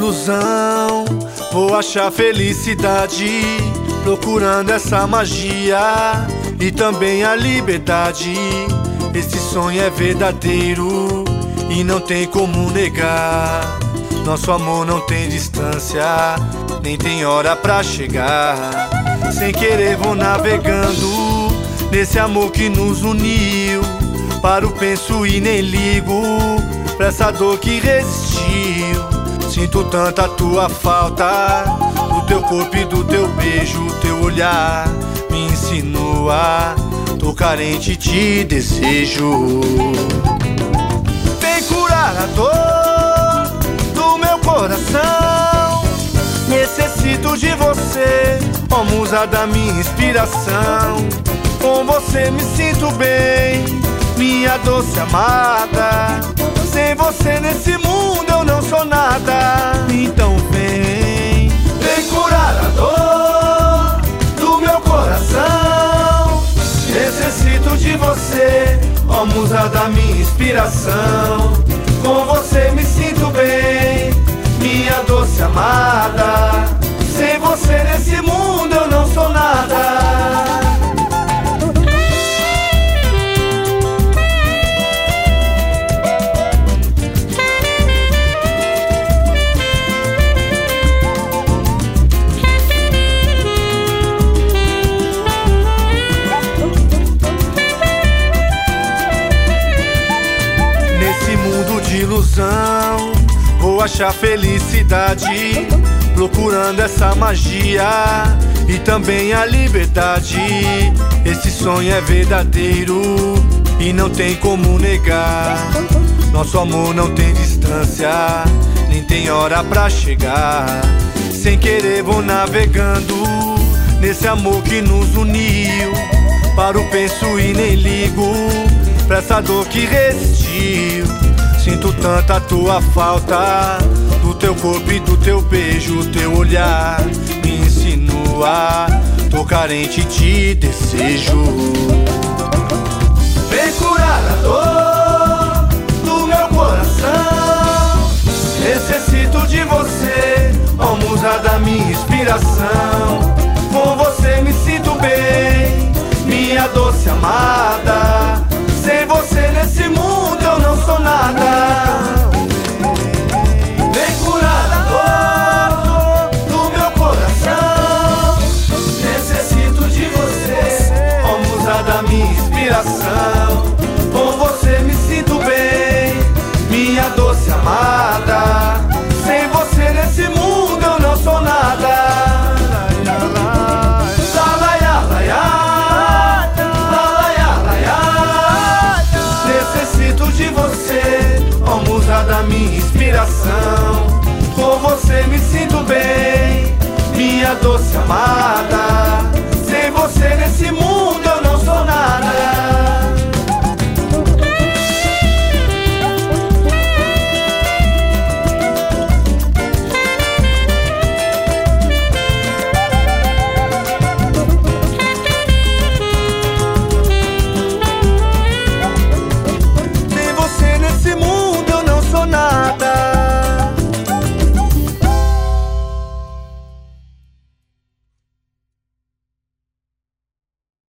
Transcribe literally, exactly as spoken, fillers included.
ilusão, vou achar felicidade procurando essa magia e também a liberdade. Esse sonho é verdadeiro e não tem como negar. Nosso amor não tem distância, nem tem hora pra chegar. Sem querer vou navegando nesse amor que nos uniu. Paro, penso e nem ligo pra essa dor que resistiu. Sinto tanta tua falta, do teu corpo e do teu beijo. Teu olhar me insinua, tô carente e te desejo. Vem curar a dor do meu coração. Necessito de você, ó musa da minha inspiração. Com você me sinto bem, minha doce amada. Sem você nesse mundo eu não sou nada. Então vem, vem curar a dor do meu coração. Necessito de você, ó musa da minha inspiração. Com você me sinto bem, minha doce amada. Sem você nesse mundo eu não sou nada. De ilusão, vou achar felicidade procurando essa magia e também a liberdade. Esse sonho é verdadeiro e não tem como negar. Nosso amor não tem distância, nem tem hora pra chegar. Sem querer vou navegando nesse amor que nos uniu. Paro, penso e nem ligo pra essa dor que resistiu. Sinto tanta tua falta, do teu corpo e do teu beijo. Teu olhar me insinua, tô carente e te desejo. Vem curar a dor do meu coração. Necessito de você, ó musa da minha inspiração. Com você me sinto bem, minha doce amada. Sem você nesse mundo eu não sou nada. Vem curar a dor do meu coração. Necessito de você, ó musa da minha inspiração.